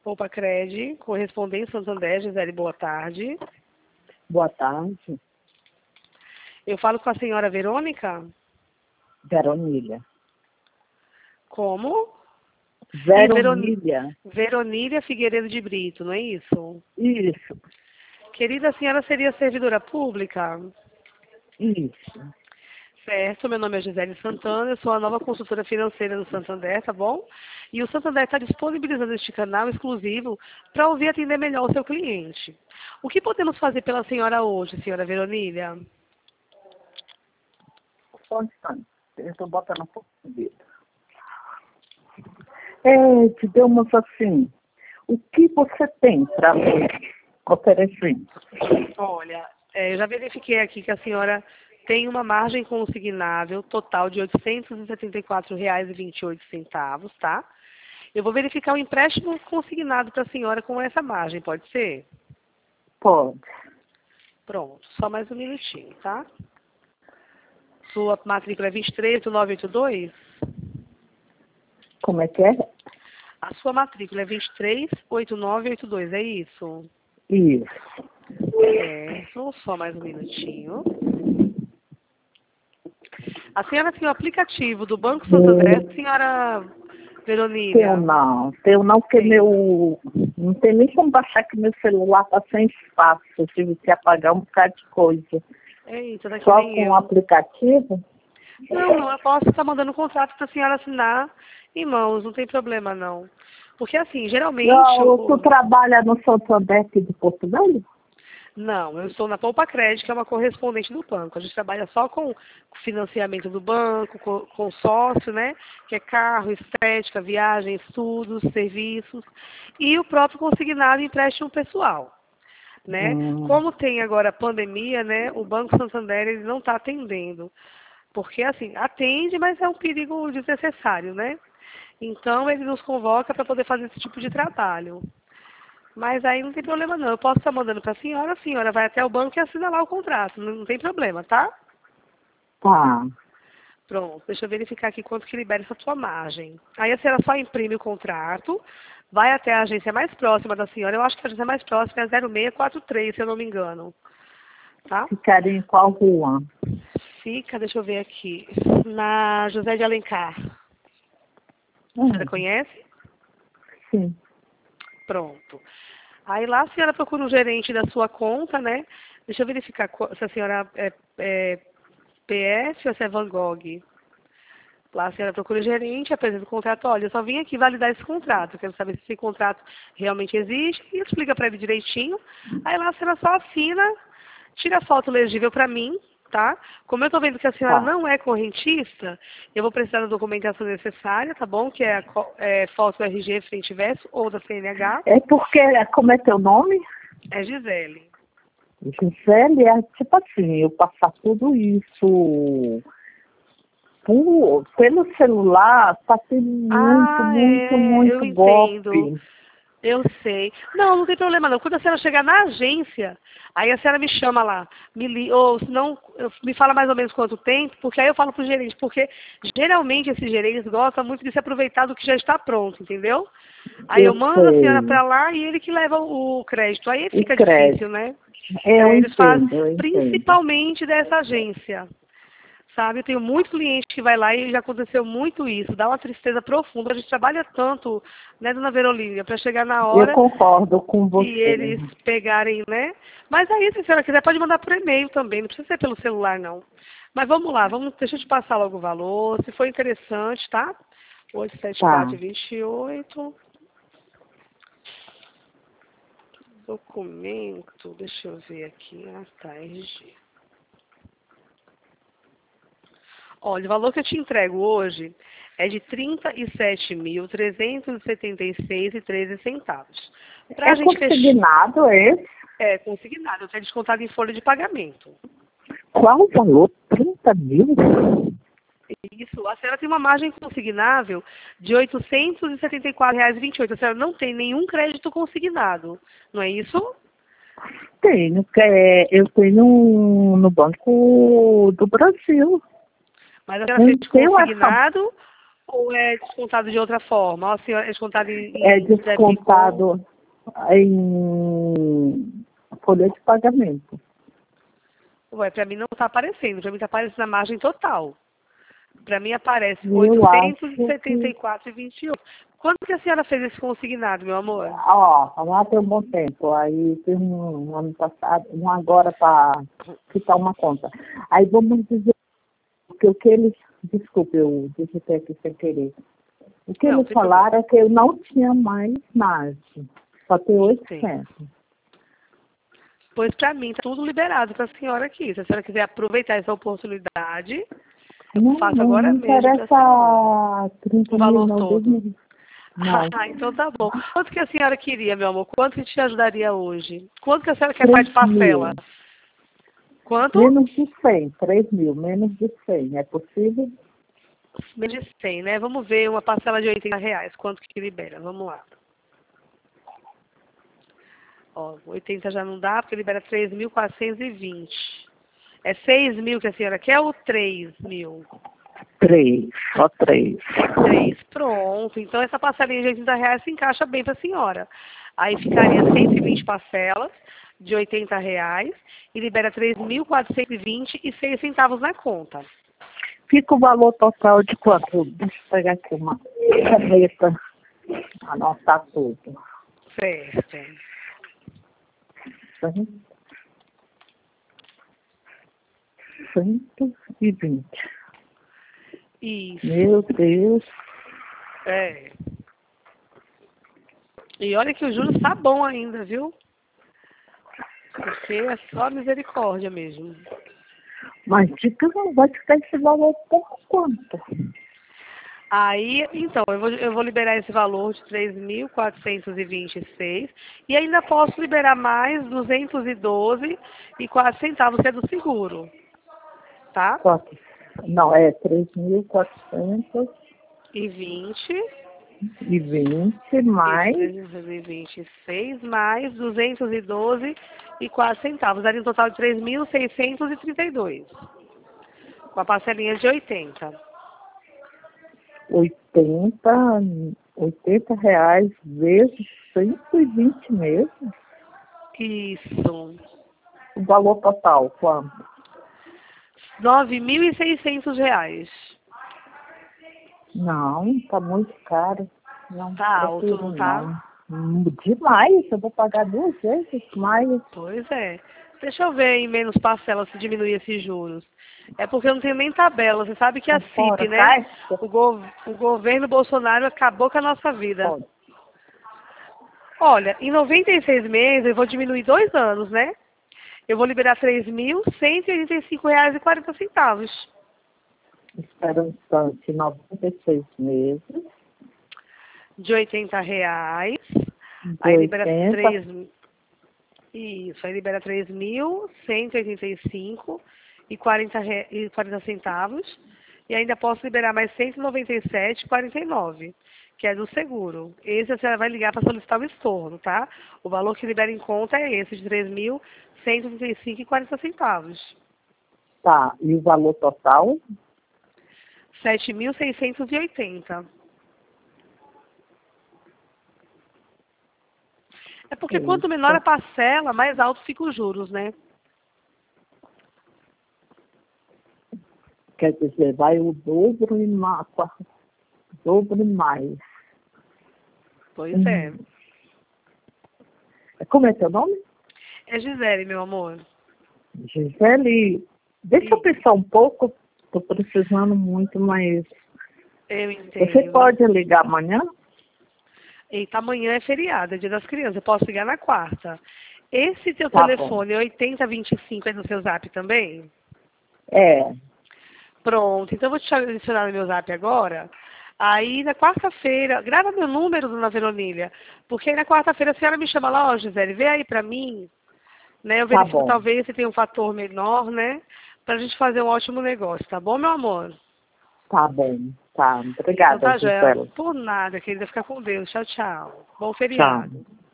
Opa, Cred, correspondente Santander, Gisele, boa tarde. Boa tarde. Eu falo com a senhora Verônica? Veronília. Como? Veronília. Veronília Figueiredo de Brito, não é isso? Isso. Querida, a senhora seria servidora pública? Isso. Certo, meu nome é Gisele Santana, eu sou a nova consultora financeira do Santander, tá bom? E o Santander está disponibilizando este canal exclusivo para ouvir e atender melhor o seu cliente. O que podemos fazer pela senhora hoje, senhora Veronília? Só um instante. Eu estou botando um pouco de dedo. Digamos assim, o que você tem para me oferecer? Olha, eu já verifiquei aqui que a senhora tem uma margem consignável total de R$ 874,28, tá? Eu vou verificar o empréstimo consignado para a senhora com essa margem, pode ser? Pode. Pronto, só mais um minutinho, tá? Sua matrícula é 238982? Como é que é? A sua matrícula é 238982, é isso? Isso. Certo, só mais um minutinho. A senhora tem o aplicativo do Banco Santander, senhora Veronília? Tenho não, porque Tem. não tem nem como baixar que meu celular está sem espaço. Eu tive que apagar um bocado de coisa. Eita, daqui Só nem com eu. o aplicativo? Não, eu posso estar mandando um contrato para a senhora assinar em mãos, não tem problema não. Porque assim, geralmente... Não, tu trabalha no Santander aqui de Porto Velho? Não, eu estou na Poupa Crédito, que é uma correspondente do banco. A gente trabalha só com financiamento do banco, com consórcio, né? Que é carro, estética, viagem, estudos, serviços. E o próprio consignado e empréstimo pessoal, né? Como tem agora a pandemia, né? O Banco Santander ele não está atendendo. Porque, assim, atende, mas é um perigo desnecessário, né? Então, ele nos convoca para poder fazer esse tipo de trabalho. Mas aí não tem problema não. Eu posso estar mandando para a senhora vai até o banco e assina lá o contrato. Não tem problema, tá? Tá. Pronto, deixa eu verificar aqui quanto que libera essa sua margem. Aí a senhora só imprime o contrato, vai até a agência mais próxima da senhora. Eu acho que a agência mais próxima é 0643, se eu não me engano. Tá? Ficaria em qual rua? Fica, deixa eu ver aqui, na José de Alencar. A senhora conhece? Sim. Pronto. Aí lá a senhora procura um gerente da sua conta, né? Deixa eu verificar se a senhora é PF ou se é Van Gogh. Lá a senhora procura o gerente, apresenta o contrato. Olha, eu só vim aqui validar esse contrato. Eu quero saber se esse contrato realmente existe. E explica para ele direitinho. Aí lá a senhora só assina, tira a foto legível para mim, tá? Como eu estou vendo que a senhora não é correntista, eu vou precisar da documentação necessária, tá bom? Que é a foto do RG frente e verso ou da CNH. É porque, como é teu nome? É Gisele. Gisele, é tipo assim, eu passar tudo isso pelo celular, tá tendo muito eu golpe. entendo. Eu sei. Não, não tem problema não. Quando a senhora chegar na agência, aí a senhora me chama lá, ou se não, me fala mais ou menos quanto tempo, porque aí eu falo pro gerente, porque geralmente esses gerentes gostam muito de se aproveitar do que já está pronto, entendeu? Aí eu mando a senhora para lá e ele que leva o crédito. Aí fica difícil, né? Eles fazem principalmente dessa agência. Sabe, eu tenho muito cliente que vai lá e já aconteceu muito isso. Dá uma tristeza profunda. A gente trabalha tanto, né, dona Verolínia, para chegar na hora... Eu concordo com você. E eles pegarem, né? Mas aí, se a senhora quiser, pode mandar por e-mail também. Não precisa ser pelo celular, não. Mas vamos lá, deixa eu te passar logo o valor. Se for interessante, tá? 874,28. Documento, deixa eu ver aqui. Ah, tá, RG. Olha, o valor que eu te entrego hoje é de R$ 37.376,13. É consignado esse? É consignado, eu tenho descontado em folha de pagamento. Qual o valor? 30 mil? Isso, a senhora tem uma margem consignável de R$ 874,28. A senhora não tem nenhum crédito consignado, não é isso? Tenho, eu tenho no Banco do Brasil. Mas a senhora fez consignado Ou é descontado de outra forma? Ó, a senhora, é descontado É em descontado em folha de pagamento. Ué, para mim não está aparecendo. Para mim está aparecendo na margem total. Para mim aparece Eu acho que... 874,28. Quando que a senhora fez esse consignado, meu amor? Ó, lá tem um bom tempo. Aí tem um ano passado, um agora para quitar uma conta. Aí vamos dizer que o que eles... Desculpe, eu digitei aqui sem querer. O que Não, eles sem falaram é que eu não tinha mais margem. Só tem 800. Pois para mim está tudo liberado para a senhora aqui. Se a senhora quiser aproveitar essa oportunidade, eu faço Não agora me mesmo para a senhora. interessa 30 O mil, valor não, 2 todo. mil. Não. Ah, então tá bom. Quanto que a senhora queria, meu amor? Quanto que te ajudaria hoje? Quanto que a senhora quer pagar 3 de parcela? mil. Quanto? Menos de 100, 3 mil, menos de 100. É possível? Menos de 100, né? Vamos ver uma parcela de R$ 80. Quanto que libera? Vamos lá. Ó, 80 já não dá, porque libera 3.420. É 6 mil que a senhora quer ou 3 mil? 3, só 3. 3. Pronto. Então essa parcelinha de R$ 80 se encaixa bem para a senhora. Aí ficaria 120 parcelas de R$ 80 e libera 3.420,06 centavos na conta. Fica o valor total de quanto? Deixa eu pegar aqui uma caneta, anotar tudo. Certo. 120. Isso. Meu Deus. É. E olha que o juros está bom ainda, viu? Porque é só misericórdia mesmo. Mas diga, não vai ficar esse valor por quanto? Aí, então, eu vou liberar esse valor de 3.426 e ainda posso liberar mais 212,04 centavos, que é do seguro. Tá? Quanto? Não, é 3.420 E 20, mais 326 mais 212,04 centavos. Daria um total de 3.632. Com a parcelinha de 80. 80 reais vezes 120 mesmo. Isso. O valor total, quanto? R$ 9.600. Não, tá muito caro. Não, Tá alto, prefiro não tá? não. Demais, eu vou pagar 2 vezes mais. Pois é. Deixa eu ver em menos parcelas se diminuir esses juros. É porque eu não tenho nem tabela. Você sabe que a Fora, CIP, né? caixa? O governo Bolsonaro acabou com a nossa vida. Pode. Olha, em 96 meses eu vou diminuir 2 anos, né? Eu vou liberar R$ 3.185,40. Espera um instante, 96 meses, De R$ 80. de Aí libera 80, Isso, aí libera 3.185,40 centavos. E ainda posso liberar mais 197,49, que é do seguro. Esse a senhora vai ligar para solicitar o estorno, tá? O valor que libera em conta é esse, de 3.185,40 centavos. tá. E o valor total? 7.680. É porque quanto menor a Eita. parcela, mais alto fica os juros, né? Quer dizer, vai o dobro e dobro e mais. Pois é. Como é teu nome? É Gisele, meu amor. Gisele, deixa eu pensar um pouco. Estou precisando muito, mas Eu você entendo. pode ligar amanhã? Eita, amanhã é feriado, é dia das crianças. Eu posso ligar na quarta. Esse teu Tá bom. telefone 8025 é no seu zap também? É, Pronto, então eu vou te adicionar no meu zap agora. Aí na quarta-feira, grava meu número, dona Veronilha, porque aí na quarta-feira a senhora me chama lá, ó, Gisele, vê aí pra mim, né? Eu tá verifico bom. talvez se tem um fator menor, né? Pra gente fazer um ótimo negócio, tá bom, meu amor? Tá bom. Tá. Então Obrigada, tá, Gel. Gisele. Por nada, querida. Fica com Deus. Tchau, tchau. Bom Tchau. feriado.